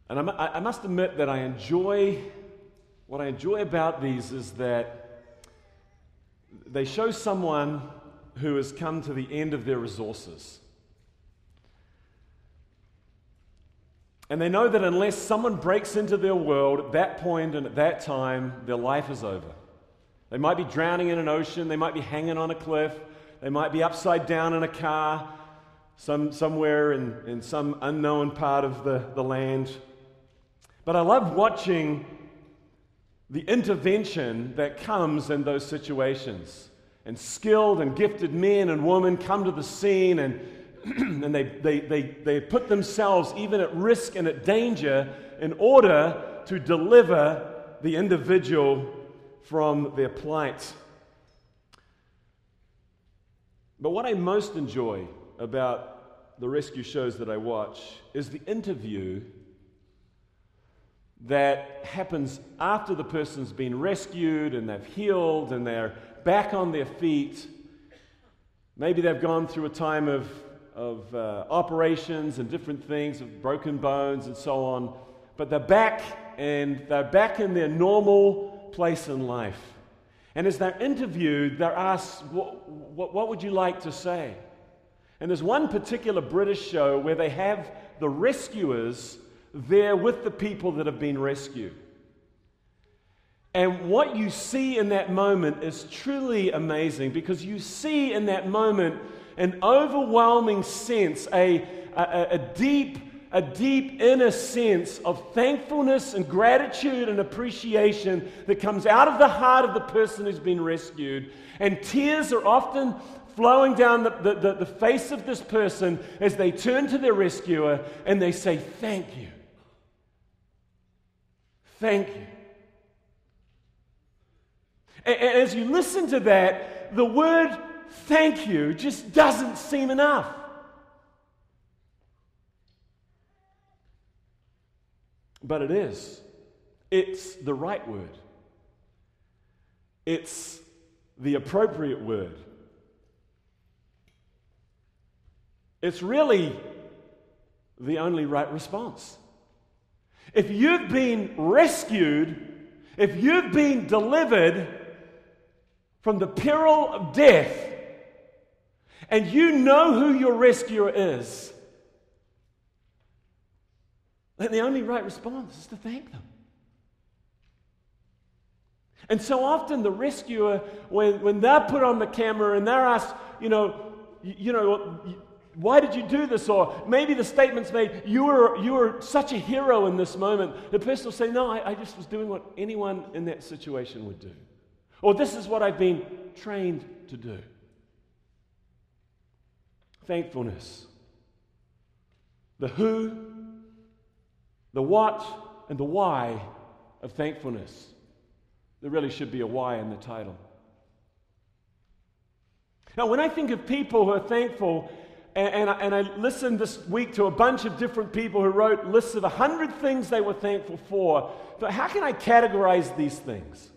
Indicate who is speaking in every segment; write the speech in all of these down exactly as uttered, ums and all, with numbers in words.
Speaker 1: And I, mu- I I must admit that I enjoy, what I enjoy about these is that they show someone who has come to the end of their resources. And they know that unless someone breaks into their world at that point and at that time, their life is over. They might be drowning in an ocean, they might be hanging on a cliff, they might be upside down in a car, some, somewhere in, in some unknown part of the, the land. But I love watching the intervention that comes in those situations. And skilled and gifted men and women come to the scene, and and they, they, they, they put themselves even at risk and at danger in order to deliver the individual from their plight. But what I most enjoy about the rescue shows that I watch is the interview that happens after the person's been rescued and they've healed and they're back on their feet. Maybe they've gone through a time of of uh, operations and different things, of broken bones and so on, but they're back, and they're back in their normal place in life. And as they're interviewed, they're asked, what, what, what would you like to say? And there's one particular British show where they have the rescuers there with the people that have been rescued. And what you see in that moment is truly amazing, because you see in that moment an overwhelming sense, a, a, a deep, a deep inner sense of thankfulness and gratitude and appreciation that comes out of the heart of the person who's been rescued. And tears are often flowing down the, the, the, the face of this person as they turn to their rescuer and they say, "Thank you. Thank you." And, and as you listen to that, the word "thank you" just doesn't seem enough. But it is. It's the right word. It's the appropriate word. It's really the only right response. If you've been rescued, if you've been delivered from the peril of death, and you know who your rescuer is, then the only right response is to thank them. And so often the rescuer, when, when they're put on the camera and they're asked, you know, you, you know, why did you do this? Or maybe the statement's made, you were, you were such a hero in this moment. The person will say, no, I, I just was doing what anyone in that situation would do. Or this is what I've been trained to do. Thankfulness. The who, the what, and the why of thankfulness. There really should be a why in the title. Now, when I think of people who are thankful, and, and, I, and I listened this week to a bunch of different people who wrote lists of a hundred things they were thankful for, but how can I categorize these things?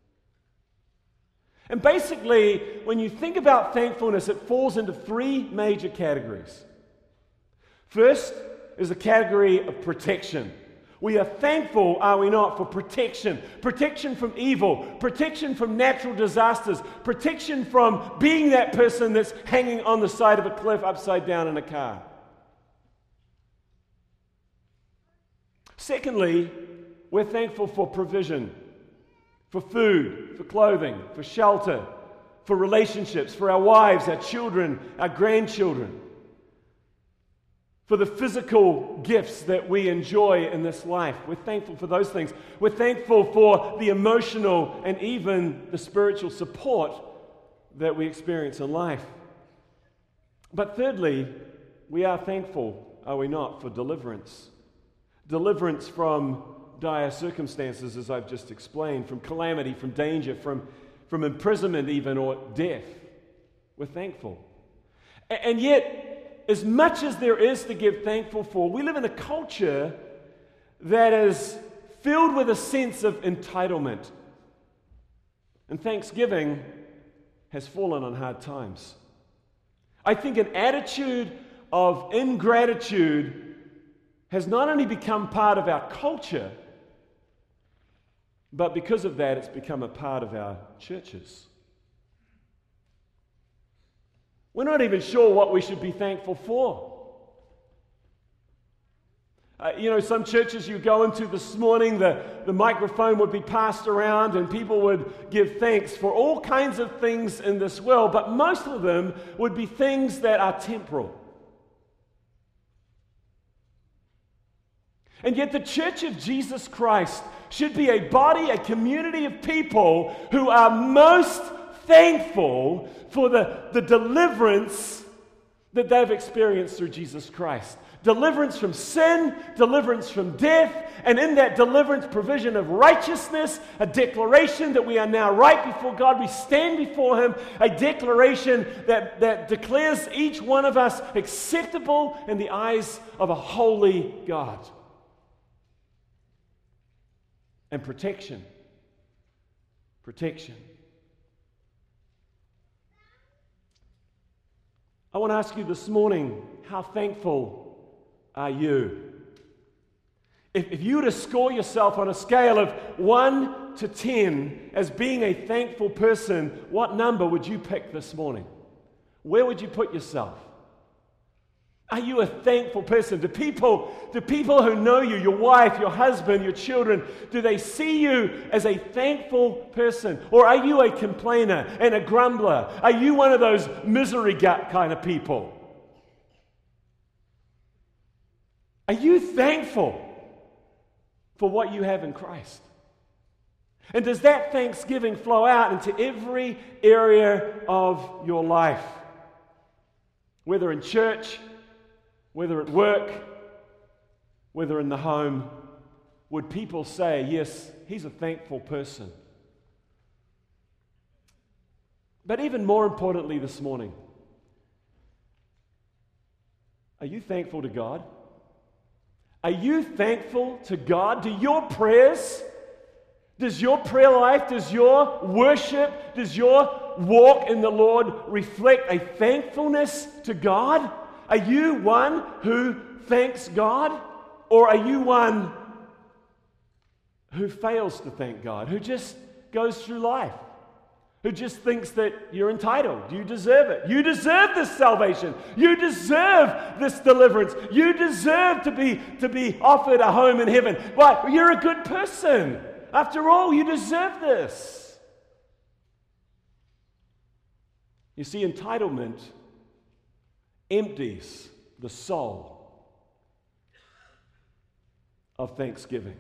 Speaker 1: And basically, when you think about thankfulness, it falls into three major categories. First is the category of protection. We are thankful, are we not, for protection. Protection from evil, protection from natural disasters, protection from being that person that's hanging on the side of a cliff upside down in a car. Secondly, we're thankful for provision. For food, for clothing, for shelter, for relationships, for our wives, our children, our grandchildren, for the physical gifts that we enjoy in this life. We're thankful for those things. We're thankful for the emotional and even the spiritual support that we experience in life. But thirdly, we are thankful, are we not, for deliverance. Deliverance from dire circumstances, as I've just explained, from calamity, from danger, from, from imprisonment even, or death. We're thankful. And yet, as much as there is to give thankful for, we live in a culture that is filled with a sense of entitlement. And Thanksgiving has fallen on hard times. I think an attitude of ingratitude has not only become part of our culture, but because of that, it's become a part of our churches. We're not even sure what we should be thankful for. Uh, you know, some churches you go into this morning, the, the microphone would be passed around and people would give thanks for all kinds of things in this world, but most of them would be things that are temporal. And yet the Church of Jesus Christ should be a body, a community of people who are most thankful for the, the deliverance that they've experienced through Jesus Christ. Deliverance from sin, deliverance from death, and in that deliverance, provision of righteousness, a declaration that we are now right before God. We stand before Him, a declaration that, that declares each one of us acceptable in the eyes of a holy God. And protection. Protection. I want to ask you this morning, how thankful are you? If, if you were to score yourself on a scale of one to ten as being a thankful person, what number would you pick this morning? Where would you put yourself? Are you a thankful person? Do people, do people who know you, your wife, your husband, your children, do they see you as a thankful person? Or are you a complainer and a grumbler? Are you one of those misery gut kind of people? Are you thankful for what you have in Christ? And does that thanksgiving flow out into every area of your life? Whether in church, whether at work, whether in the home, would people say, yes, he's a thankful person? But even more importantly this morning, are you thankful to God? Are you thankful to God? Do your prayers, does your prayer life, does your worship, does your walk in the Lord reflect a thankfulness to God? Are you one who thanks God? Or are you one who fails to thank God, who just goes through life, who just thinks that you're entitled, you deserve it, you deserve this salvation, you deserve this deliverance, you deserve to be, to be offered a home in heaven. But you're a good person. After all, you deserve this. You see, entitlement empties the soul of thanksgiving.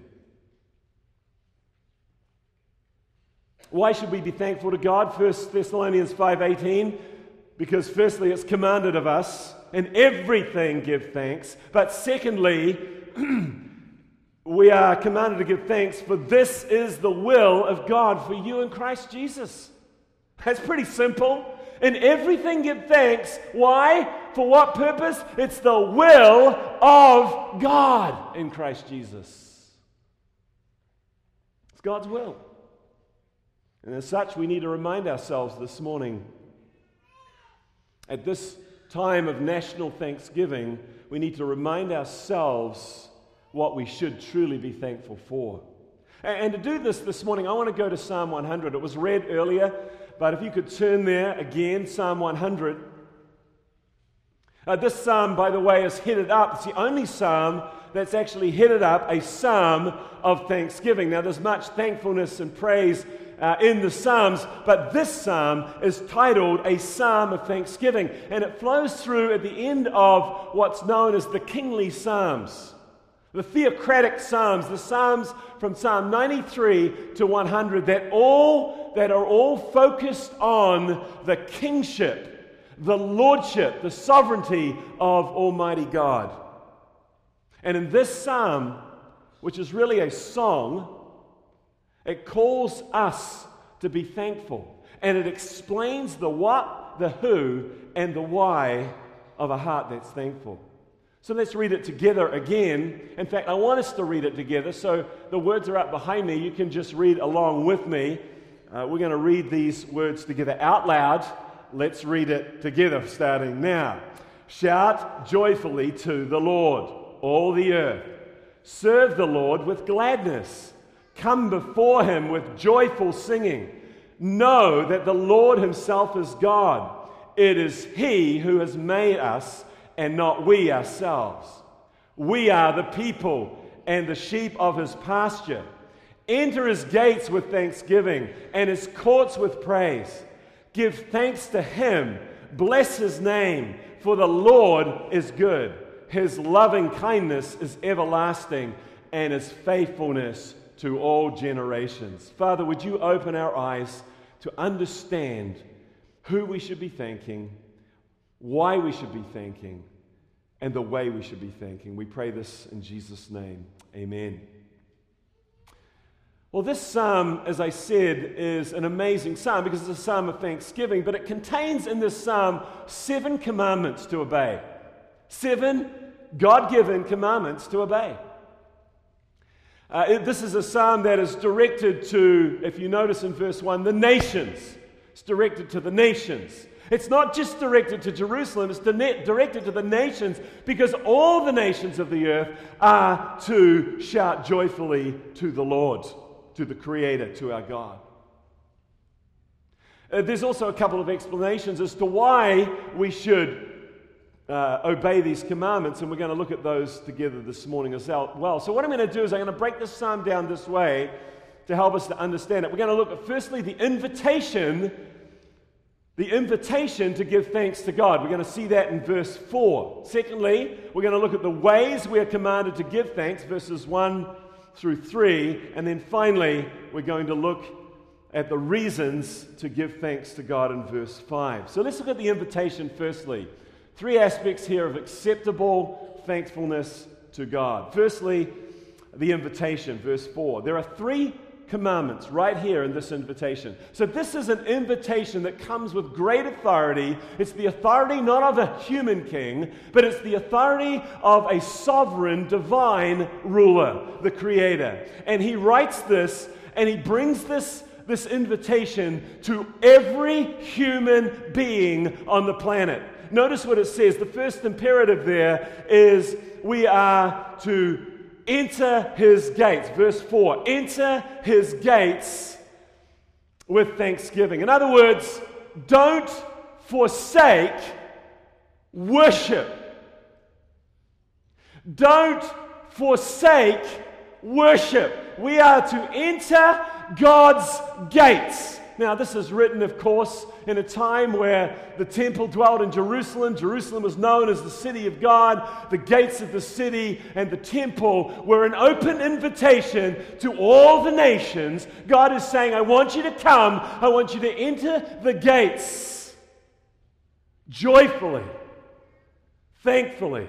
Speaker 1: Why should we be thankful to God? First Thessalonians five eighteen, because firstly it's commanded of us, in everything give thanks. But secondly, we are commanded to give thanks, for this is the will of God for you in Christ Jesus. That's pretty simple. In everything give thanks. Why? For what purpose? It's the will of God in Christ Jesus. It's God's will. And as such, we need to remind ourselves this morning, at this time of national thanksgiving, we need to remind ourselves what we should truly be thankful for. And to do this this morning, I want to go to Psalm one hundred. It was read earlier, but if you could turn there again, Psalm one hundred. Uh, this psalm, by the way, is headed up. It's the only psalm that's actually headed up a psalm of thanksgiving. Now, there's much thankfulness and praise uh, in the psalms, but this psalm is titled a psalm of thanksgiving, and it flows through at the end of what's known as the kingly psalms. The theocratic psalms, the psalms from Psalm ninety-three to one hundred that all that are all focused on the kingship, the lordship, the sovereignty of Almighty God. And in this psalm, which is really a song, it calls us to be thankful, and it explains the what, the who, and the why of a heart that's thankful. So let's read it together again. In fact, I want us to read it together. So the words are up behind me. You can just read along with me. Uh, we're going to read these words together out loud. Let's read it together starting now. Shout joyfully to the Lord. all the earth. Serve the Lord with gladness. Come before him with joyful singing. Know that the Lord himself is God. It is he who has made us and not we ourselves. We are the people and the sheep of his pasture. Enter his gates with thanksgiving and his courts with praise. Give thanks to him. Bless his name, for the Lord is good. His loving kindness is everlasting, and his faithfulness to all generations. Father, would you open our eyes to understand who we should be thanking, why we should be thanking, and the way we should be thanking. We pray this in Jesus' name. Amen. Well, this psalm, as I said, is an amazing psalm because it's a psalm of thanksgiving, but it contains in this psalm seven commandments to obey. Seven God-given commandments to obey. Uh, it, this is a psalm that is directed to, if you notice in verse one, the nations. It's directed to the nations. It's not just directed to Jerusalem, it's directed to the nations because all the nations of the earth are to shout joyfully to the Lord, to the Creator, to our God. Uh, there's also a couple of explanations as to why we should uh, obey these commandments, and we're going to look at those together this morning as well. So what I'm going to do is I'm going to break this psalm down this way to help us to understand it. We're going to look at, firstly, the invitation The invitation to give thanks to God. We're going to see that in verse four. Secondly, we're going to look at the ways we are commanded to give thanks, verses one through three. And then finally, we're going to look at the reasons to give thanks to God in verse five. So let's look at the invitation firstly. Three aspects here of acceptable thankfulness to God. Firstly, the invitation, verse four. There are three commandments right here in this invitation. So this is an invitation that comes with great authority. It's the authority not of a human king, but it's the authority of a sovereign, divine ruler, the Creator. And he writes this, and he brings this, this invitation to every human being on the planet. Notice what it says. The first imperative there is we are to enter his gates. Verse four, enter his gates with thanksgiving. In other words, don't forsake worship. Don't forsake worship. We are to enter God's gates. Now, this is written, of course, in a time where the temple dwelt in Jerusalem. Jerusalem was known as the city of God. The gates of the city and the temple were an open invitation to all the nations. God is saying, I want you to come. I want you to enter the gates joyfully, thankfully.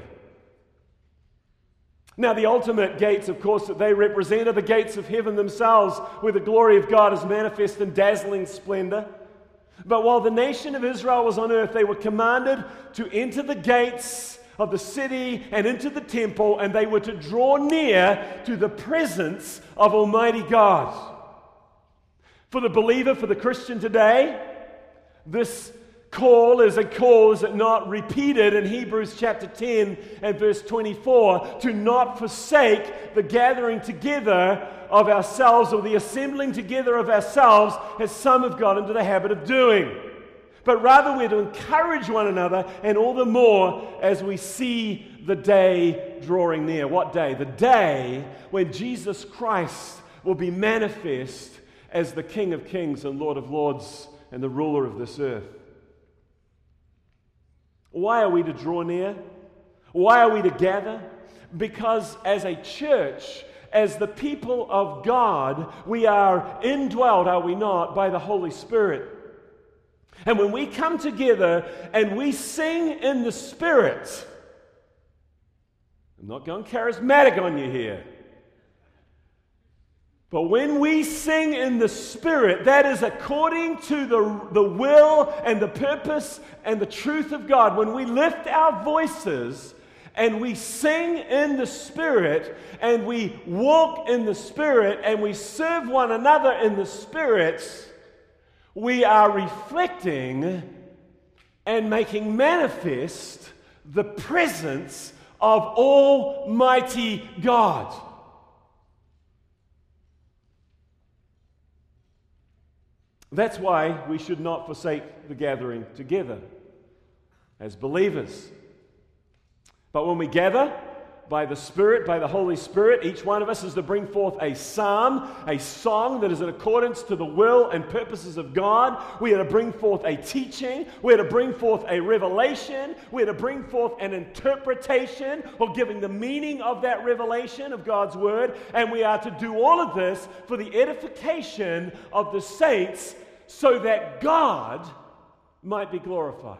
Speaker 1: Now, the ultimate gates, of course, that they represent are the gates of heaven themselves, where the glory of God is manifest in dazzling splendor. But while the nation of Israel was on earth, they were commanded to enter the gates of the city and into the temple, and they were to draw near to the presence of Almighty God. For the believer, for the Christian today, this call is a call, is it not, repeated in Hebrews chapter ten and verse twenty-four, to not forsake the gathering together of ourselves, or the assembling together of ourselves, as some have got into the habit of doing. But rather we're to encourage one another, and all the more as we see the day drawing near. What day? The day when Jesus Christ will be manifest as the King of Kings and Lord of Lords and the ruler of this earth. Why are we to draw near? Why are we to gather? Because as a church, as the people of God, we are indwelled, are we not, by the Holy Spirit. And when we come together and we sing in the Spirit, I'm not going charismatic on you here, but when we sing in the Spirit, that is according to the, the will and the purpose and the truth of God. When we lift our voices and we sing in the Spirit and we walk in the Spirit and we serve one another in the Spirit, we are reflecting and making manifest the presence of Almighty God. That's why we should not forsake the gathering together as believers. But when we gather by the Spirit, by the Holy Spirit, each one of us is to bring forth a psalm, a song that is in accordance to the will and purposes of God. We are to bring forth a teaching. We are to bring forth a revelation. We are to bring forth an interpretation or giving the meaning of that revelation of God's Word. And we are to do all of this for the edification of the saints so that God might be glorified.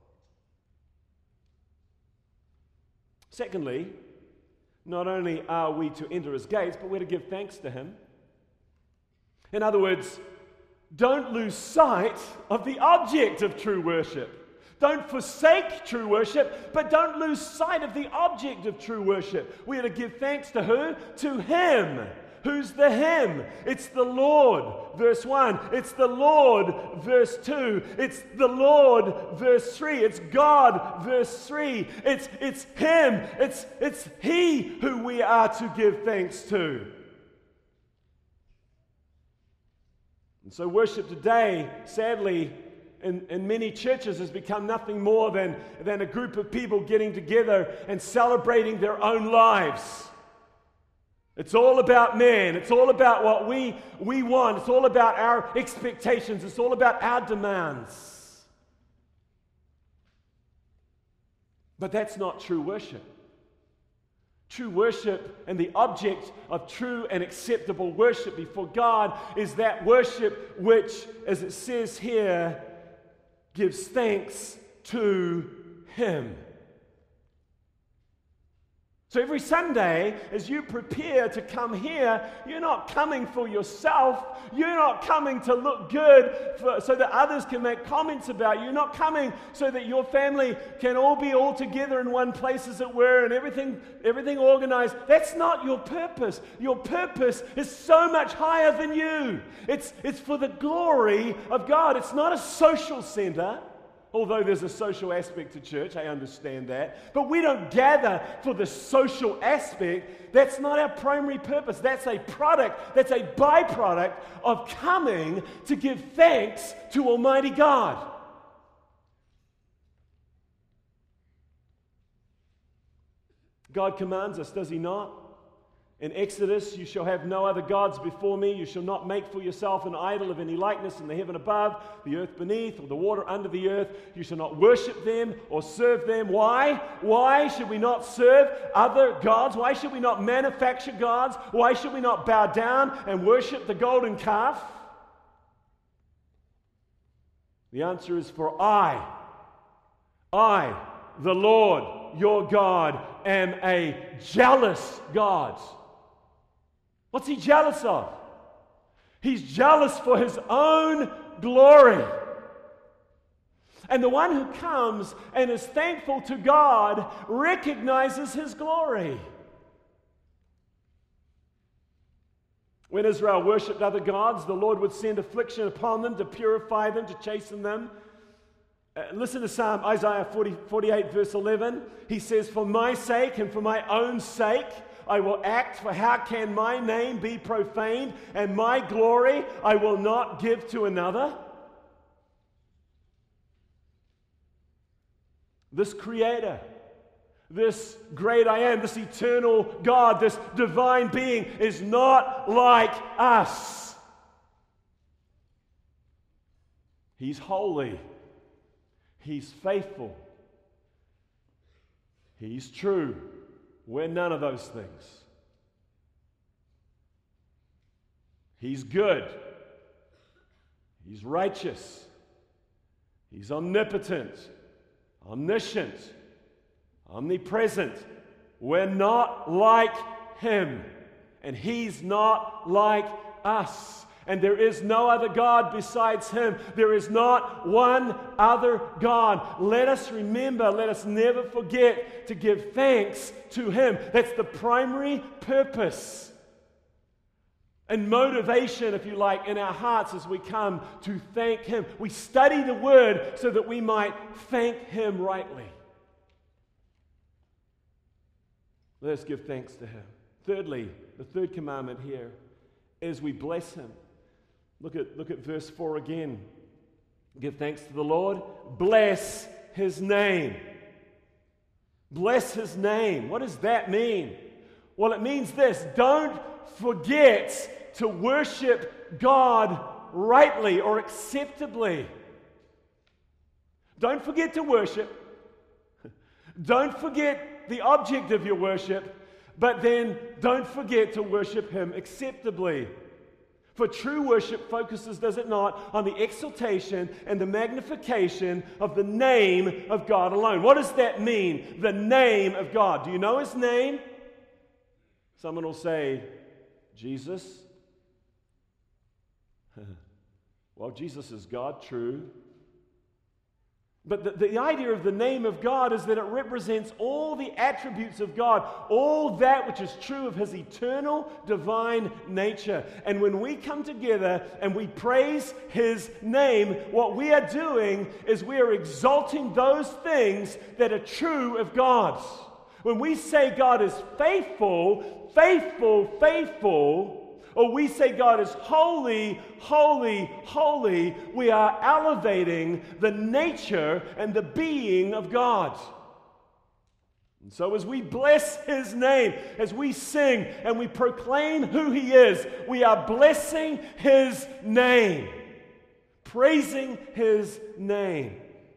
Speaker 1: Secondly, not only are we to enter his gates, but we're to give thanks to him. In other words, don't lose sight of the object of true worship. Don't forsake true worship, but don't lose sight of the object of true worship. We are to give thanks to who? To him. Who's the him? It's the Lord, verse one. It's the Lord, verse two. It's the Lord, verse three. It's God, verse three. It's, it's him. It's, it's he who we are to give thanks to. And so worship today, sadly, in, in many churches has become nothing more than, than a group of people getting together and celebrating their own lives. It's all about man. It's all about what we, we want. It's all about our expectations. It's all about our demands. But that's not true worship. True worship and the object of true and acceptable worship before God is that worship which, as it says here, gives thanks to him. So every Sunday, as you prepare to come here, you're not coming for yourself. You're not coming to look good for, so that others can make comments about you. You're not coming so that your family can all be all together in one place, as it were, and everything, everything organized. That's not your purpose. Your purpose is so much higher than you. It's, it's for the glory of God. It's not a social center. Although there's a social aspect to church, I understand that. But we don't gather for the social aspect. That's not our primary purpose. That's a product, that's a byproduct of coming to give thanks to Almighty God. God commands us, does he not? In Exodus, you shall have no other gods before me. You shall not make for yourself an idol of any likeness in the heaven above, the earth beneath, or the water under the earth. You shall not worship them or serve them. Why? Why should we not serve other gods? Why should we not manufacture gods? Why should we not bow down and worship the golden calf? The answer is for I, I, the Lord, your God, am a jealous God. What's he jealous of? He's jealous for his own glory. And the one who comes and is thankful to God recognizes his glory. When Israel worshipped other gods, the Lord would send affliction upon them to purify them, to chasten them. Uh, listen to Psalm Isaiah forty, forty-eight, verse eleven. He says, "For my sake and for my own sake, I will act, for how can my name be profaned, and my glory I will not give to another?" This Creator, this great I am, this eternal God, this divine being is not like us. He's holy. He's faithful. He's true. We're none of those things. He's good. He's righteous. He's omnipotent, omniscient, omnipresent. We're not like him, and he's not like us. And there is no other God besides him. There is not one other God. Let us remember, let us never forget to give thanks to him. That's the primary purpose and motivation, if you like, in our hearts as we come to thank him. We study the word so that we might thank him rightly. Let us give thanks to him. Thirdly, the third commandment here is we bless him. Look at, look at verse four again. Give thanks to the Lord. Bless his name. Bless his name. What does that mean? Well, it means this. Don't forget to worship God rightly or acceptably. Don't forget to worship. Don't forget the object of your worship, but then don't forget to worship him acceptably. For true worship focuses, does it not, on the exaltation and the magnification of the name of God alone. What does that mean? The name of God. Do you know his name? Someone will say, Jesus. Well, Jesus is God, true. But the, the idea of the name of God is that it represents all the attributes of God, all that which is true of his eternal divine nature. And when we come together and we praise his name, what we are doing is we are exalting those things that are true of God. When we say God is faithful, faithful, faithful, or we say God is holy, holy, holy, we are elevating the nature and the being of God. And so as we bless his name, as we sing and we proclaim who he is, we are blessing his name, praising his name.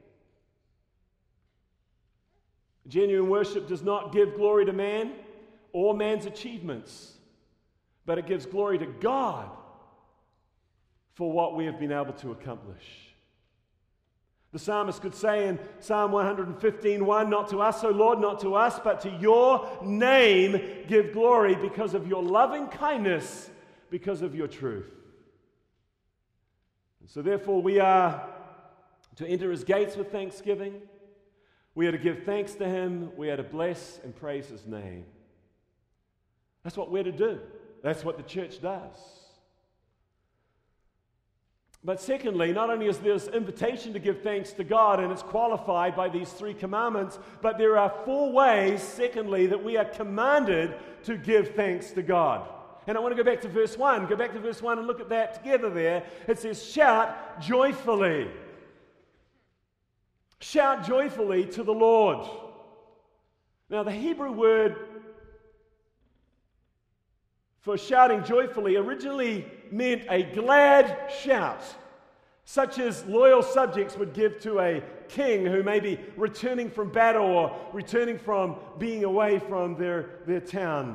Speaker 1: Genuine worship does not give glory to man or man's achievements, but it gives glory to God for what we have been able to accomplish. The psalmist could say in Psalm one fifteen one, not to us, O Lord, not to us, but to your name give glory because of your loving kindness, because of your truth. And so therefore we are to enter his gates with thanksgiving. We are to give thanks to him. We are to bless and praise his name. That's what we're to do. That's what the church does. But secondly, not only is there this invitation to give thanks to God, and it's qualified by these three commandments, but there are four ways, secondly, that we are commanded to give thanks to God. And I want to go back to verse one. Go back to verse one and look at that together there. It says, shout joyfully. Shout joyfully to the Lord. Now, the Hebrew word for shouting joyfully originally meant a glad shout, such as loyal subjects would give to a king who may be returning from battle or returning from being away from their, their town.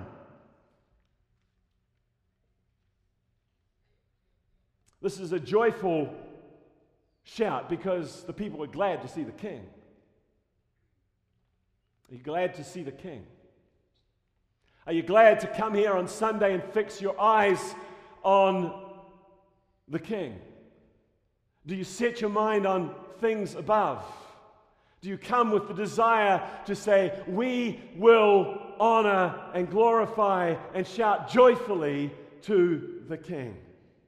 Speaker 1: This is a joyful shout because the people were glad to see the king. Are you glad to see the king? Are you glad to come here on Sunday and fix your eyes on the king? Do you set your mind on things above? Do you come with the desire to say, we will honor and glorify and shout joyfully to the king?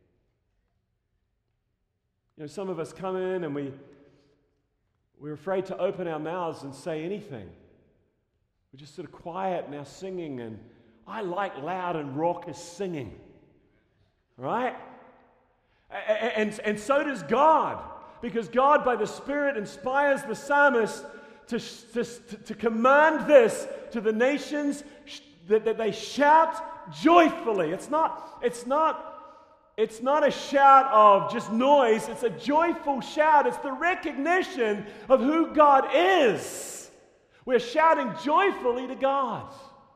Speaker 1: You know, some of us come in and we, we're afraid to open our mouths and say anything. We're just sort of quiet in our singing, and I like loud and raucous singing, right? And, and, and so does God, because God, by the Spirit, inspires the psalmist to, to, to command this to the nations, that, that they shout joyfully. It's not, it's not, it's not a shout of just noise. It's a joyful shout. It's the recognition of who God is. We're shouting joyfully to God.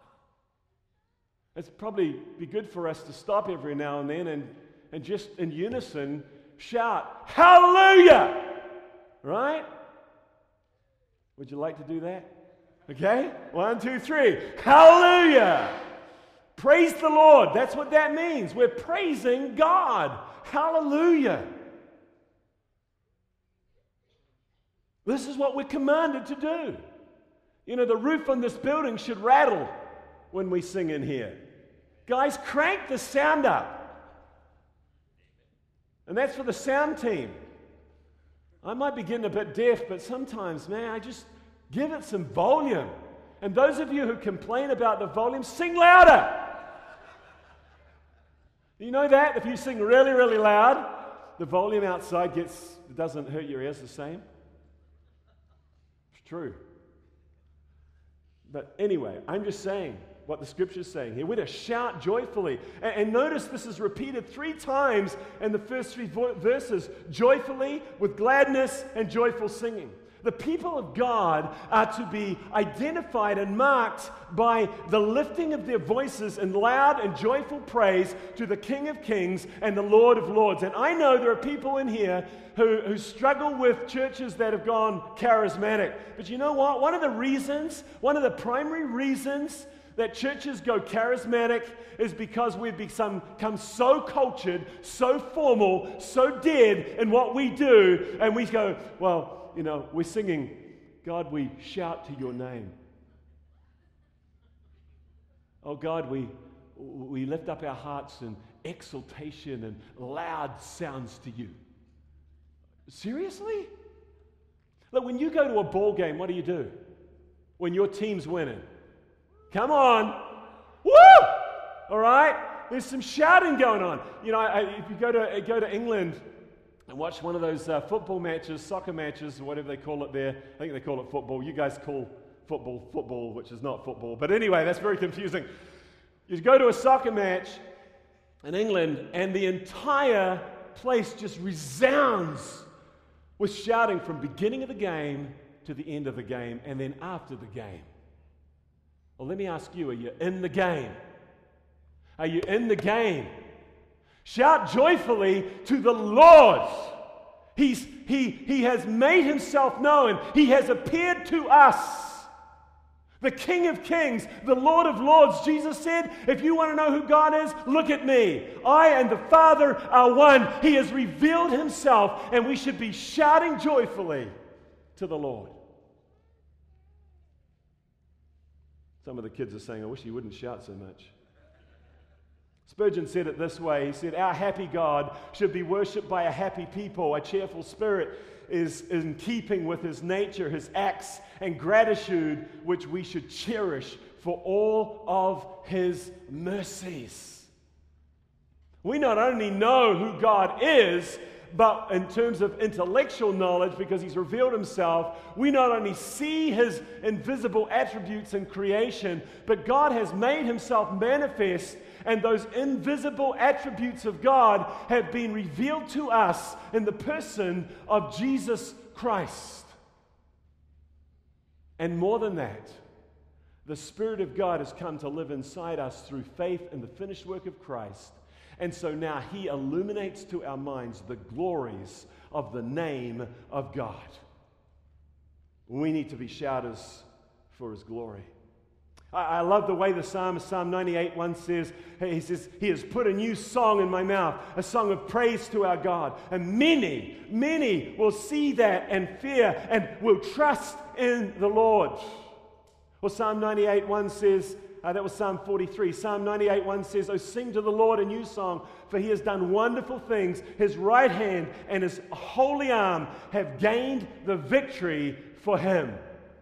Speaker 1: It's probably be good for us to stop every now and then and, and just in unison shout, hallelujah! Right? Would you like to do that? Okay? One, two, three. Hallelujah! Praise the Lord. That's what that means. We're praising God. Hallelujah! This is what we're commanded to do. You know, the roof on this building should rattle when we sing in here. Guys, crank the sound up. And that's for the sound team. I might be getting a bit deaf, but sometimes, man, I just give it some volume. And those of you who complain about the volume, sing louder. You know that? If you sing really, really loud, the volume outside gets, it doesn't hurt your ears the same. It's true. But anyway, I'm just saying what the Scripture's saying here. We're to shout joyfully. And, and notice this is repeated three times in the first three vo- verses. Joyfully, with gladness, and joyful singing. The people of God are to be identified and marked by the lifting of their voices in loud and joyful praise to the King of Kings and the Lord of Lords. And I know there are people in here who, who struggle with churches that have gone charismatic. But you know what? One of the reasons, one of the primary reasons that churches go charismatic is because we've become, become so cultured, so formal, so dead in what we do, and we go, well, you know, we're singing, God, we shout to your name. Oh, God, we, we lift up our hearts in exultation and loud sounds to you. Seriously? Look, when you go to a ball game, what do you do? When your team's winning? Come on. Woo! All right? There's some shouting going on. You know, I, if you go to go to England and watch one of those uh, football matches, soccer matches, or whatever they call it there. I think they call it football. You guys call football football, which is not football. But anyway, that's very confusing. You go to a soccer match in England, and the entire place just resounds with shouting from beginning of the game to the end of the game, and then after the game. Well, let me ask you, are you in the game? Are you in the game? Shout joyfully to the Lord. He's, he, he has made himself known. He has appeared to us. The King of Kings, the Lord of Lords. Jesus said, if you want to know who God is, look at me. I and the Father are one. He has revealed himself, and we should be shouting joyfully to the Lord. Some of the kids are saying, I wish you wouldn't shout so much. Spurgeon said it this way. He said, our happy God should be worshipped by a happy people. A cheerful spirit is in keeping with his nature, his acts, and gratitude, which we should cherish for all of his mercies. We not only know who God is, but in terms of intellectual knowledge, because he's revealed himself, we not only see his invisible attributes in creation, but God has made himself manifest, and those invisible attributes of God have been revealed to us in the person of Jesus Christ. And more than that, the Spirit of God has come to live inside us through faith in the finished work of Christ. And so now he illuminates to our minds the glories of the name of God. We need to be shouters for his glory. I, I love the way the psalmist, Psalm ninety-eight one says, he says, he has put a new song in my mouth, a song of praise to our God. And many, many will see that and fear and will trust in the Lord. Well, Psalm ninety-eight one says, Uh, that was Psalm forty-three. Psalm ninety-eight one says, oh, sing to the Lord a new song, for he has done wonderful things. His right hand and his holy arm have gained the victory for him.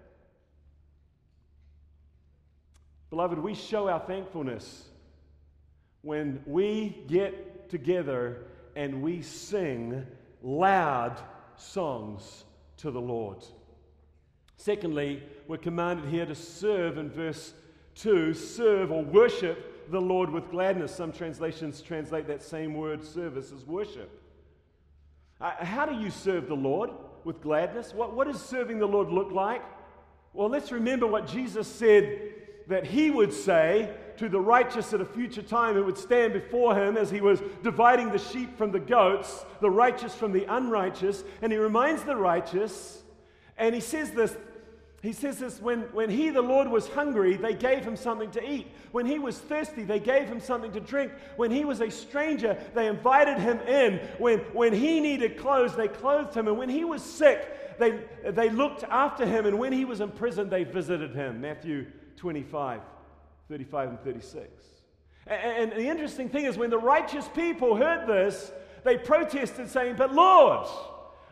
Speaker 1: Beloved, we show our thankfulness when we get together and we sing loud songs to the Lord. Secondly, we're commanded here to serve in verse to serve or worship the Lord with gladness. Some translations translate that same word, service, as worship. Uh, how do you serve the Lord with gladness? What, what does serving the Lord look like? Well, let's remember what Jesus said that he would say to the righteous at a future time who would stand before him as he was dividing the sheep from the goats, the righteous from the unrighteous. And he reminds the righteous, and he says this, He says this, when, when he, the Lord, was hungry, they gave him something to eat. When he was thirsty, they gave him something to drink. When he was a stranger, they invited him in. When, when he needed clothes, they clothed him. And when he was sick, they, they looked after him. And when he was in prison, they visited him. Matthew twenty-five, thirty-five and thirty-six. And, and the interesting thing is when the righteous people heard this, they protested saying, but Lord,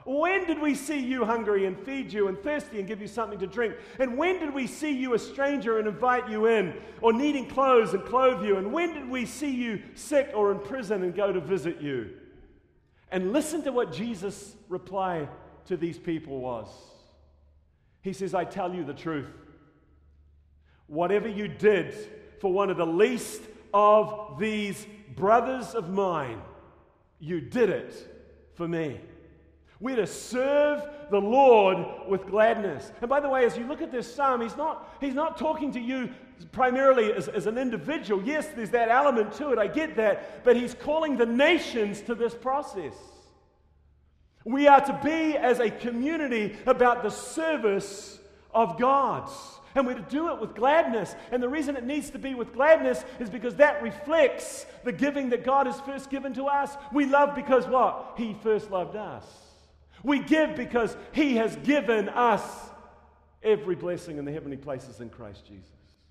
Speaker 1: When did we see you hungry and feed you, and thirsty and give you something to drink? And when did we see you a stranger and invite you in, or needing clothes and clothe you? And when did we see you sick or in prison and go to visit you?" And listen to what Jesus' reply to these people was. He says, "I tell you the truth. Whatever you did for one of the least of these brothers of mine, you did it for me." We're to serve the Lord with gladness. And by the way, as you look at this psalm, he's not, he's not talking to you primarily as, as an individual. Yes, there's that element to it, I get that, but he's calling the nations to this process. We are to be, as a community, about the service of God. And we're to do it with gladness. And the reason it needs to be with gladness is because that reflects the giving that God has first given to us. We love because what? He first loved us. We give because He has given us every blessing in the heavenly places in Christ Jesus.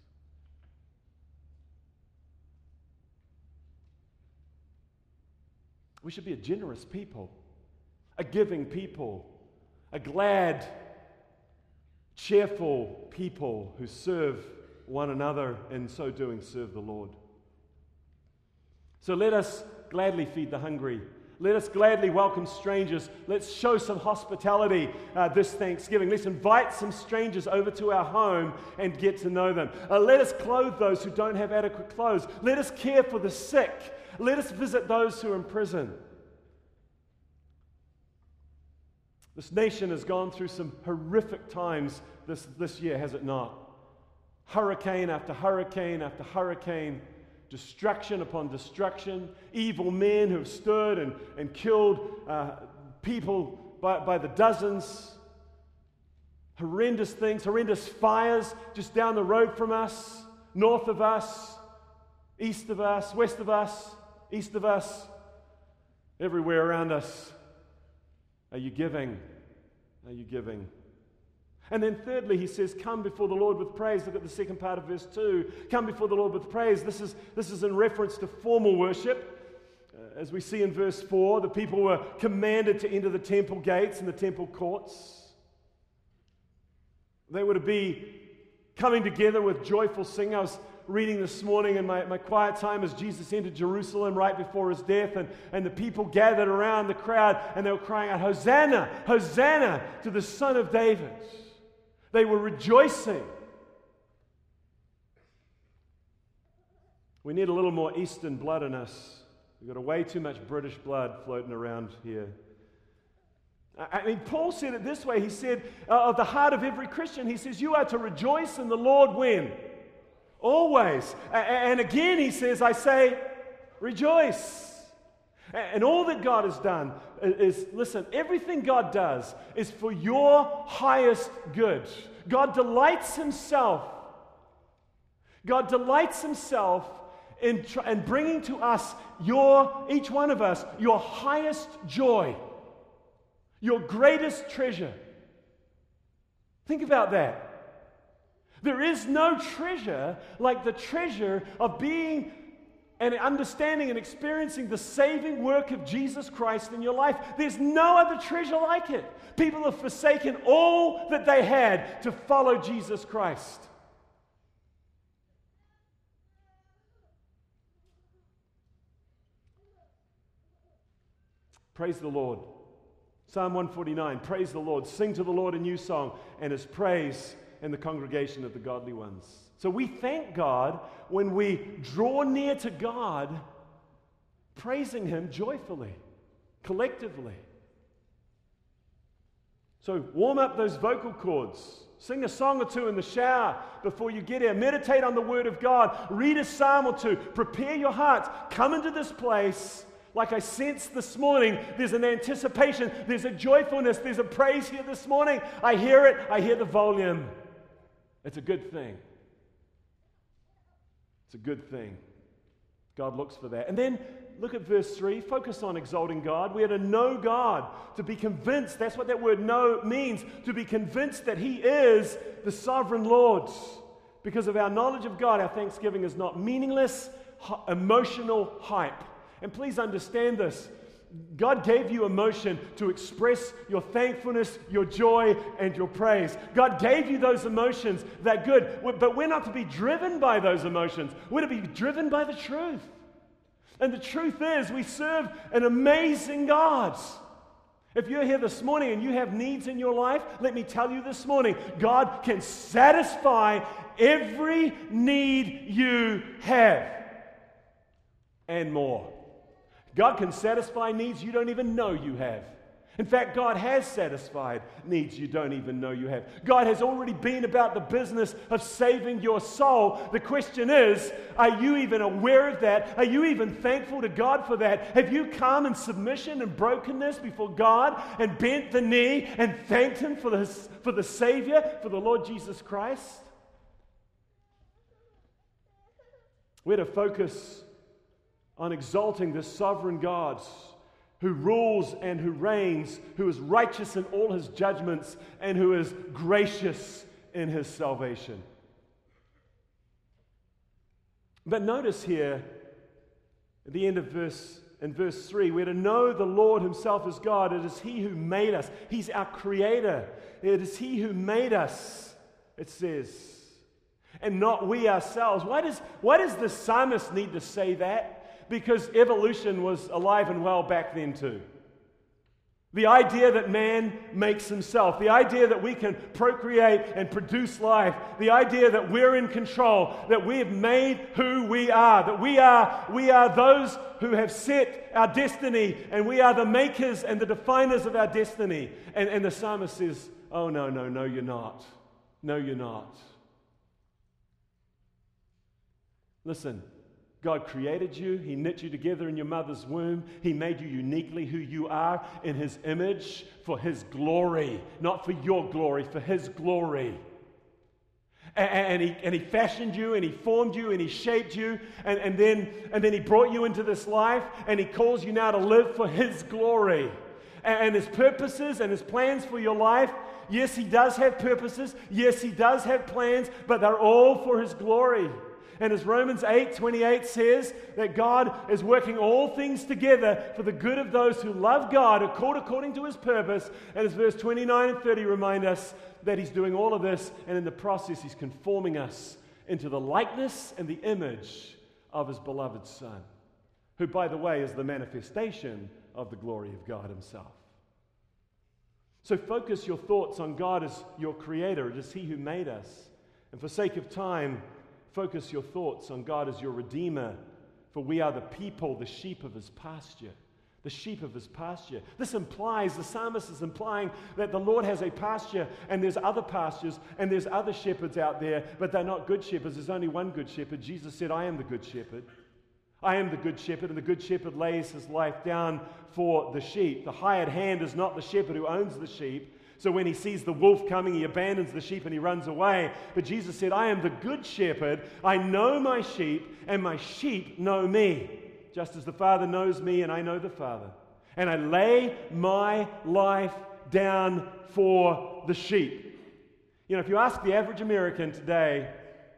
Speaker 1: We should be a generous people, a giving people, a glad, cheerful people who serve one another, and in so doing serve the Lord. So let us gladly feed the hungry. Let us gladly welcome strangers. Let's show some hospitality uh, this Thanksgiving. Let's invite some strangers over to our home and get to know them. Uh, let us clothe those who don't have adequate clothes. Let us care for the sick. Let us visit those who are in prison. This nation has gone through some horrific times this, this year, has it not? Hurricane after hurricane after hurricane. Destruction upon destruction, evil men who have stood and, and killed uh, people by, by the dozens, horrendous things, horrendous fires just down the road from us, north of us, east of us, west of us, east of us, everywhere around us. Are you giving? Are you giving? And then thirdly, he says, come before the Lord with praise. Look at the second part of verse two. Come before the Lord with praise. This is, this is in reference to formal worship. Uh, as we see in verse four, the people were commanded to enter the temple gates and the temple courts. They were to be coming together with joyful singing. I was reading this morning in my, my quiet time as Jesus entered Jerusalem right before his death, and, and the people gathered around the crowd and they were crying out, "Hosanna, Hosanna to the Son of David." They were rejoicing. We need a little more Eastern blood in us. We've got way too much British blood floating around here. I mean, Paul said it this way. He said, uh, of the heart of every Christian, he says, you are to rejoice in the Lord when? Always. And again, he says, I say, rejoice. And all that God has done is, listen, everything God does is for your highest good. God delights himself. God delights himself in, tr- in bringing to us, your, each one of us, your highest joy, your greatest treasure. Think about that. There is no treasure like the treasure of being and understanding and experiencing the saving work of Jesus Christ in your life. There's no other treasure like it. People have forsaken all that they had to follow Jesus Christ. Praise the Lord. Psalm one forty-nine, praise the Lord. Sing to the Lord a new song, and his praise in the congregation of the godly ones. So we thank God when we draw near to God, praising him joyfully, collectively. So warm up those vocal cords. Sing a song or two in the shower before you get here. Meditate on the Word of God. Read a psalm or two. Prepare your hearts. Come into this place. Like I sensed this morning, there's an anticipation. There's a joyfulness. There's a praise here this morning. I hear it. I hear the volume. It's a good thing. It's a good thing. God looks for that. And then look at verse three. Focus on exalting God. We are to know God, to be convinced. That's what that word know means. To be convinced that he is the sovereign Lord. Because of our knowledge of God, our thanksgiving is not meaningless, emotional hype. And please understand this. God gave you emotion to express your thankfulness, your joy, and your praise. God gave you those emotions. They're good. But we're not to be driven by those emotions. We're to be driven by the truth. And the truth is, we serve an amazing God. If you're here this morning and you have needs in your life, let me tell you this morning, God can satisfy every need you have and more. God can satisfy needs you don't even know you have. In fact, God has satisfied needs you don't even know you have. God has already been about the business of saving your soul. The question is, are you even aware of that? Are you even thankful to God for that? Have you come in submission and brokenness before God and bent the knee and thanked Him for the, for the Savior, for the Lord Jesus Christ? We're to focus on exalting this sovereign God who rules and who reigns, who is righteous in all His judgments, and who is gracious in His salvation. But notice here, at the end of verse, in verse three, we're to know the Lord Himself is God. It is He who made us. He's our Creator. It is He who made us, it says, and not we ourselves. Why does, why does the psalmist need to say that? Because evolution was alive and well back then too. The idea that man makes himself, the idea that we can procreate and produce life, the idea that we're in control, that we have made who we are, that we are, we are those who have set our destiny, and we are the makers and the definers of our destiny. And, and the psalmist says, oh no, no, no, you're not. No, you're not. Listen. God created you. He knit you together in your mother's womb. He made you uniquely who you are in His image for His glory, not for your glory, for His glory. And, and, he, and He fashioned you, and He formed you, and He shaped you, and, and, then, and then He brought you into this life, and He calls you now to live for His glory. And, and His purposes and His plans for your life, yes, He does have purposes. Yes, He does have plans, but they're all for His glory. And as Romans eight twenty-eight says, that God is working all things together for the good of those who love God, who are called according to His purpose. And as verse twenty-nine and thirty remind us that He's doing all of this, and in the process He's conforming us into the likeness and the image of His beloved Son, who, by the way, is the manifestation of the glory of God Himself. So focus your thoughts on God as your Creator. It is He who made us. And for sake of time, focus your thoughts on God as your Redeemer, for we are the people, the sheep of His pasture. The sheep of His pasture. This implies, the psalmist is implying that the Lord has a pasture, and there's other pastures, and there's other shepherds out there, but they're not good shepherds. There's only one good shepherd. Jesus said, I am the good shepherd. I am the good shepherd, and the good shepherd lays his life down for the sheep. The hired hand is not the shepherd who owns the sheep. So when he sees the wolf coming, he abandons the sheep and he runs away. But Jesus said, I am the good shepherd. I know my sheep, and my sheep know me, just as the Father knows me and I know the Father. And I lay my life down for the sheep. You know, if you ask the average American today,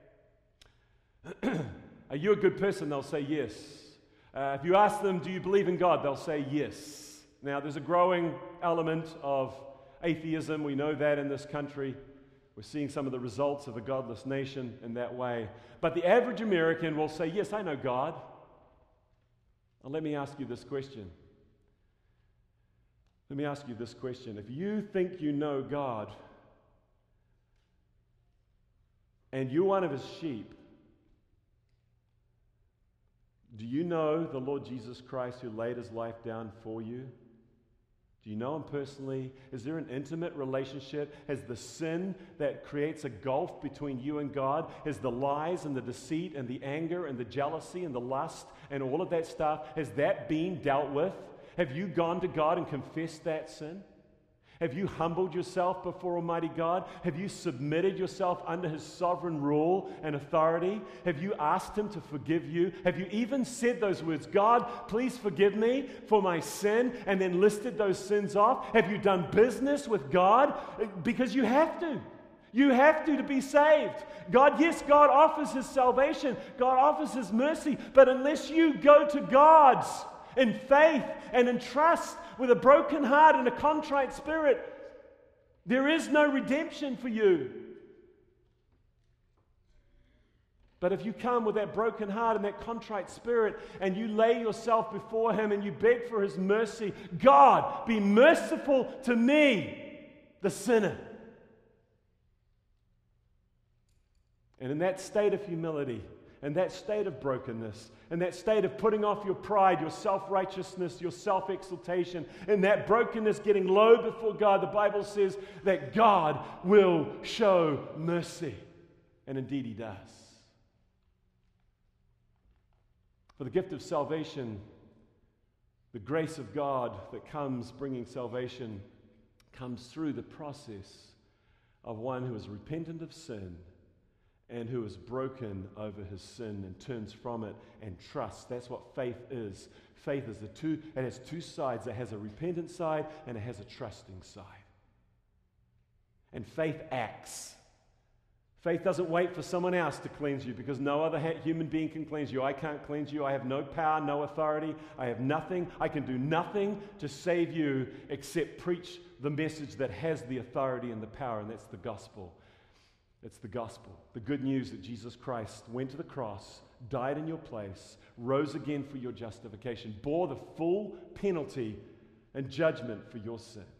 Speaker 1: are you a good person? They'll say yes. Uh, if you ask them, do you believe in God? They'll say yes. Now, there's a growing element of atheism. We know that in this country. We're seeing some of the results of a godless nation in that way. But the average American will say, yes, I know God. Now, let me ask you this question. Let me ask you this question. If you think you know God, and you're one of His sheep, do you know the Lord Jesus Christ who laid His life down for you? Do you know Him personally? Is there an intimate relationship? Has the sin that creates a gulf between you and God, has the lies and the deceit and the anger and the jealousy and the lust and all of that stuff, has that been dealt with? Have you gone to God and confessed that sin? Have you humbled yourself before Almighty God? Have you submitted yourself under His sovereign rule and authority? Have you asked Him to forgive you? Have you even said those words, God, please forgive me for my sin, and then listed those sins off? Have you done business with God? Because you have to. You have to to be saved. God, yes, God offers His salvation. God offers His mercy. But unless you go to God's in faith and in trust, with a broken heart and a contrite spirit, there is no redemption for you. But if you come with that broken heart and that contrite spirit and you lay yourself before Him and you beg for His mercy, God, be merciful to me, the sinner. And in that state of humility, and that state of brokenness, and that state of putting off your pride, your self-righteousness, your self-exaltation, and that brokenness getting low before God, the Bible says that God will show mercy. And indeed He does. For the gift of salvation, the grace of God that comes bringing salvation, comes through the process of one who is repentant of sin and who is broken over his sin and turns from it and trusts. That's what faith is. Faith is the two, it has two sides. It has a repentant side and it has a trusting side. And faith acts. Faith doesn't wait for someone else to cleanse you, because no other ha- human being can cleanse you. I can't cleanse you. I have no power, no authority. I have nothing. I can do nothing to save you except preach the message that has the authority and the power, and that's the gospel. It's the gospel. The good news that Jesus Christ went to the cross, died in your place, rose again for your justification, bore the full penalty and judgment for your sin.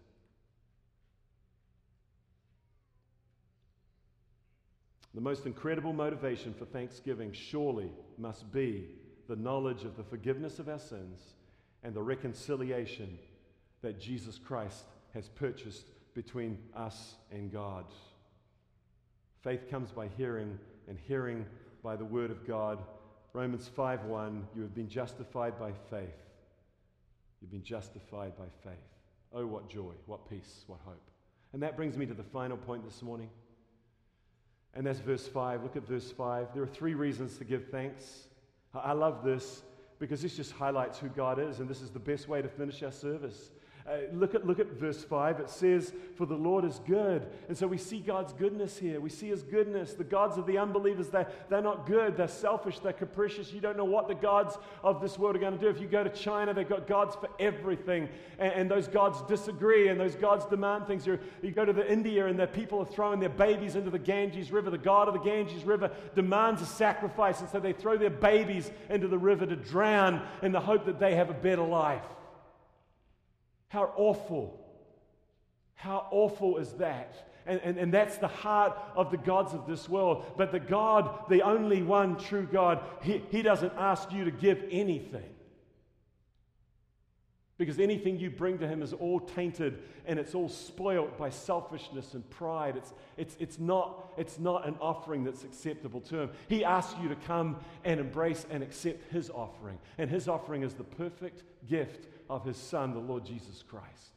Speaker 1: The most incredible motivation for thanksgiving surely must be the knowledge of the forgiveness of our sins and the reconciliation that Jesus Christ has purchased between us and God. Faith comes by hearing, and hearing by the word of God. Romans five one, you have been justified by faith. You've been justified by faith. Oh, what joy, what peace, what hope. And that brings me to the final point this morning. And that's verse five. Look at verse five. There are three reasons to give thanks. I love this because this just highlights who God is, and this is the best way to finish our service. Uh, look at look at verse five. It says, "For the Lord is good." And so we see God's goodness here. We see His goodness. The gods of the unbelievers, they're, they're not good. They're selfish. They're capricious. You don't know what the gods of this world are going to do. If you go to China, they've got gods for everything. And, and those gods disagree, and those gods demand things. You're, you go to the India, and the people are throwing their babies into the Ganges River. The god of the Ganges River demands a sacrifice, and so they throw their babies into the river to drown in the hope that they have a better life. How awful. How awful is that? And, and, and that's the heart of the gods of this world. But the God, the only one true God, he, he doesn't ask you to give anything. Because anything you bring to Him is all tainted and it's all spoilt by selfishness and pride. It's, it's, it's, not, it's not an offering that's acceptable to Him. He asks you to come and embrace and accept His offering. And His offering is the perfect gift of His Son, the Lord Jesus Christ.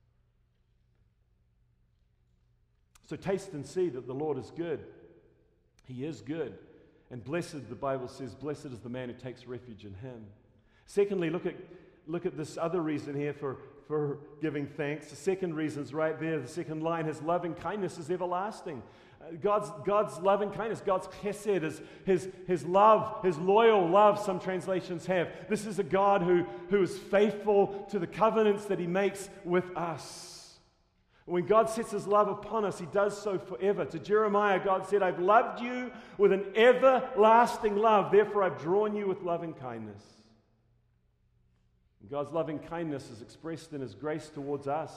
Speaker 1: So taste and see that the Lord is good. He is good. And blessed, the Bible says, blessed is the man who takes refuge in Him. Secondly, look at Look at this other reason here for, for giving thanks. The second reason is right there. The second line, His loving kindness is everlasting. Uh, God's, God's loving kindness, God's chesed, his, his, his love, His loyal love, some translations have. This is a God who, who is faithful to the covenants that He makes with us. When God sets His love upon us, He does so forever. To Jeremiah, God said, "I've loved you with an everlasting love. Therefore, I've drawn you with loving kindness." God's loving kindness is expressed in His grace towards us.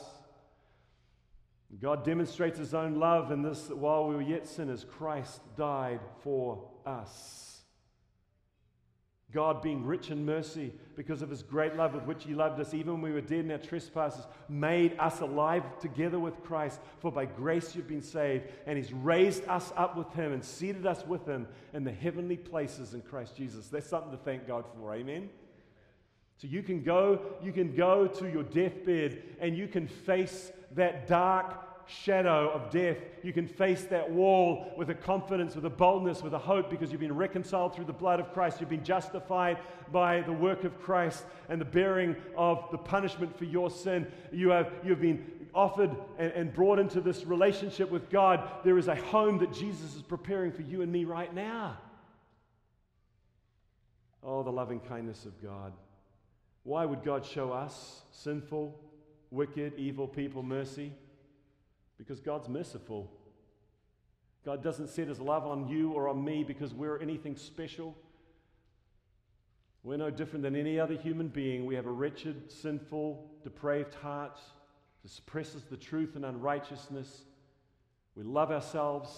Speaker 1: God demonstrates His own love in this, that while we were yet sinners, Christ died for us. God, being rich in mercy, because of His great love with which He loved us, even when we were dead in our trespasses, made us alive together with Christ. For by grace you've been saved, and He's raised us up with Him and seated us with Him in the heavenly places in Christ Jesus. That's something to thank God for, amen? So you can go, you can go to your deathbed and you can face that dark shadow of death. You can face that wall with a confidence, with a boldness, with a hope, because you've been reconciled through the blood of Christ. You've been justified by the work of Christ and the bearing of the punishment for your sin. You have, you have been offered and, and brought into this relationship with God. There is a home that Jesus is preparing for you and me right now. Oh, the loving kindness of God. Why would God show us, sinful, wicked, evil people, mercy? Because God's merciful. God doesn't set his love on you or on me because we're anything special. We're no different than any other human being. We have a wretched, sinful, depraved heart that suppresses the truth and unrighteousness. We love ourselves.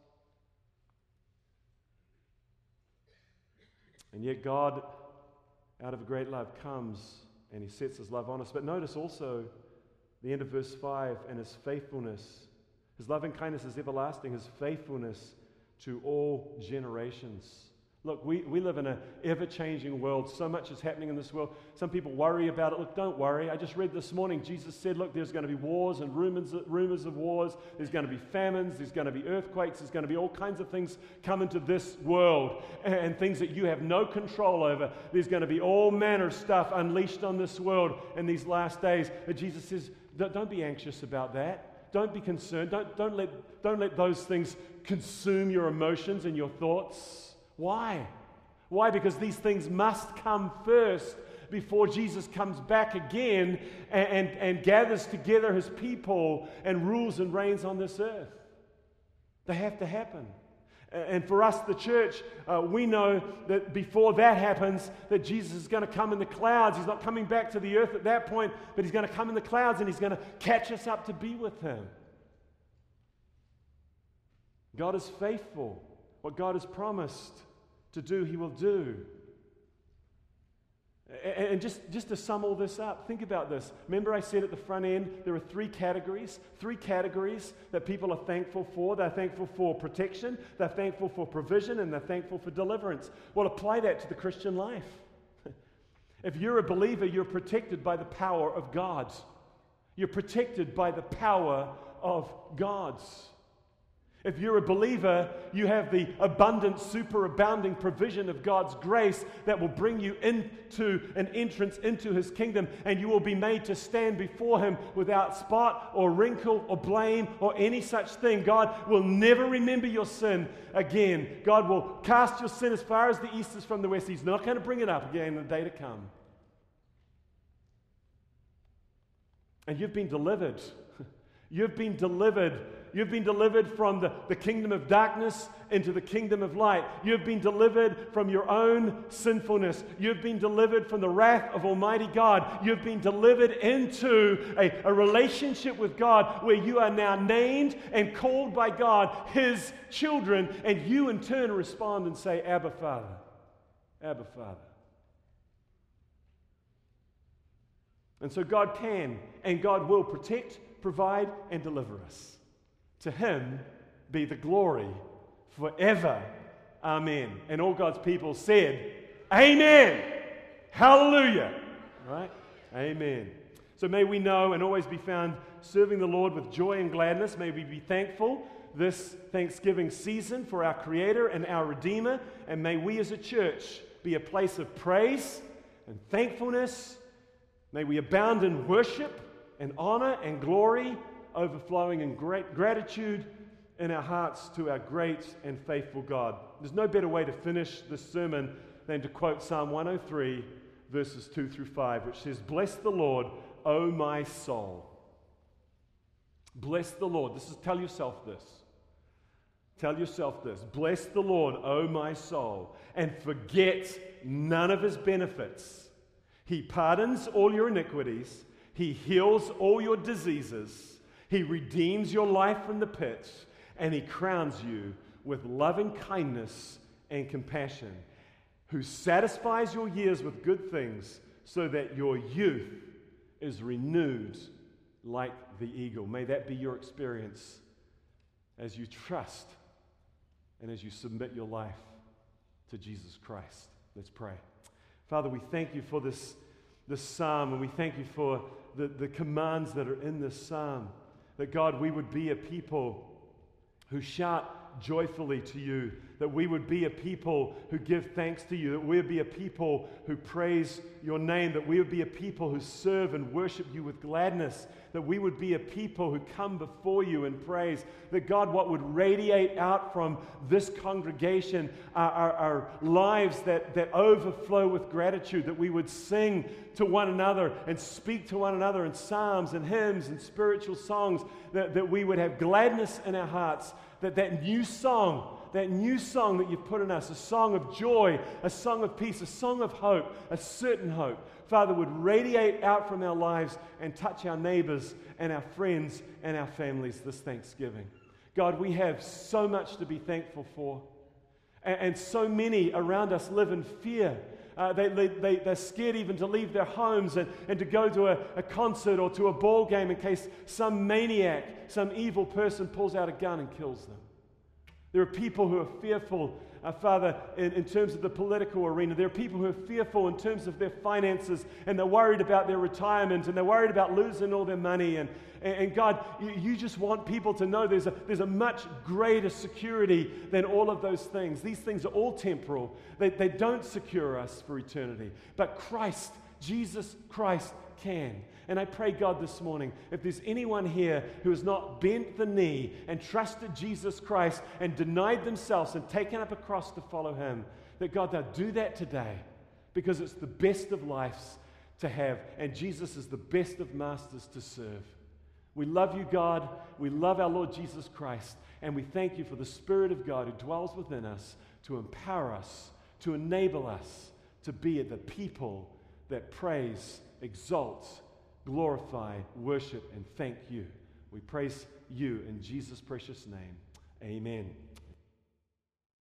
Speaker 1: And yet God, out of a great love, comes and he sets his love on us. But notice also the end of verse five, and his faithfulness. His loving kindness is everlasting, his faithfulness to all generations. Look, we, we live in an ever-changing world. So much is happening in this world. Some people worry about it. Look, don't worry. I just read this morning, Jesus said, look, there's going to be wars and rumors, rumors of wars. There's going to be famines. There's going to be earthquakes. There's going to be all kinds of things come into this world and, and things that you have no control over. There's going to be all manner of stuff unleashed on this world in these last days. But Jesus says, don't, don't be anxious about that. Don't be concerned. Don't, don't, let, don't let those things consume your emotions and your thoughts. Why? Why? Because these things must come first before Jesus comes back again and, and, and gathers together his people and rules and reigns on this earth. They have to happen. And for us, the church, uh, we know that before that happens, that Jesus is going to come in the clouds. He's not coming back to the earth at that point, but he's going to come in the clouds and he's going to catch us up to be with him. God is faithful. What God has promised to do, he will do. And just, just to sum all this up, think about this. Remember I said at the front end, there are three categories, three categories that people are thankful for. They're thankful for protection, they're thankful for provision, and they're thankful for deliverance. Well, apply that to the Christian life. If you're a believer, you're protected by the power of God. You're protected by the power of God. If you're a believer, you have the abundant, superabounding provision of God's grace that will bring you into an entrance into his kingdom, and you will be made to stand before him without spot or wrinkle or blame or any such thing. God will never remember your sin again. God will cast your sin as far as the east is from the west. He's not going to bring it up again in the day to come. And you've been delivered. You've been delivered. You've been delivered from the, the kingdom of darkness into the kingdom of light. You've been delivered from your own sinfulness. You've been delivered from the wrath of Almighty God. You've been delivered into a, a relationship with God where you are now named and called by God his children, and you in turn respond and say, Abba, Father. Abba, Father. And so God can and God will protect, provide, and deliver us. To him be the glory forever. Amen. And all God's people said, Amen. Hallelujah. Right? Amen. So may we know and always be found serving the Lord with joy and gladness. May we be thankful this Thanksgiving season for our Creator and our Redeemer. And may we as a church be a place of praise and thankfulness. May we abound in worship and honor and glory, overflowing in great gratitude in our hearts to our great and faithful God. There's no better way to finish this sermon than to quote Psalm one oh three, verses two through five, which says, Bless the Lord, O my soul. Bless the Lord. This is, tell yourself this. Tell yourself this. Bless the Lord, O my soul, and forget none of his benefits. He pardons all your iniquities. He heals all your diseases. He redeems your life from the pit, and he crowns you with loving kindness and compassion, who satisfies your years with good things, so that your youth is renewed like the eagle. May that be your experience as you trust and as you submit your life to Jesus Christ. Let's pray. Father, we thank you for this, this psalm, and we thank you for the, the commands that are in this psalm. That God, we would be a people who shout joyfully to you, that we would be a people who give thanks to you, that we would be a people who praise your name, that we would be a people who serve and worship you with gladness, that we would be a people who come before you in praise, that God, what would radiate out from this congregation are, are, are lives that, that overflow with gratitude, that we would sing to one another and speak to one another in psalms and hymns and spiritual songs, that, that we would have gladness in our hearts, that that new song, that new song that you've put in us, a song of joy, a song of peace, a song of hope, a certain hope, Father, would radiate out from our lives and touch our neighbors and our friends and our families this Thanksgiving. God, we have so much to be thankful for, and, and so many around us live in fear. Uh, they, they, they're scared even to leave their homes and, and to go to a, a concert or to a ball game in case some maniac, some evil person pulls out a gun and kills them. There are people who are fearful, uh, Father, in, in terms of the political arena. There are people who are fearful in terms of their finances, and they're worried about their retirement, and they're worried about losing all their money. And, and, and God, you, you just want people to know there's a, there's a much greater security than all of those things. These things are all temporal. They, they don't secure us for eternity. But Christ, Jesus Christ, can. And I pray, God, this morning, if there's anyone here who has not bent the knee and trusted Jesus Christ and denied themselves and taken up a cross to follow him, that God, they'll do that today, because it's the best of lives to have, and Jesus is the best of masters to serve. We love you, God. We love our Lord Jesus Christ, and we thank you for the Spirit of God who dwells within us to empower us, to enable us to be the people that praise, exalt, glorify, worship, and thank you. We praise you in Jesus' precious name. Amen.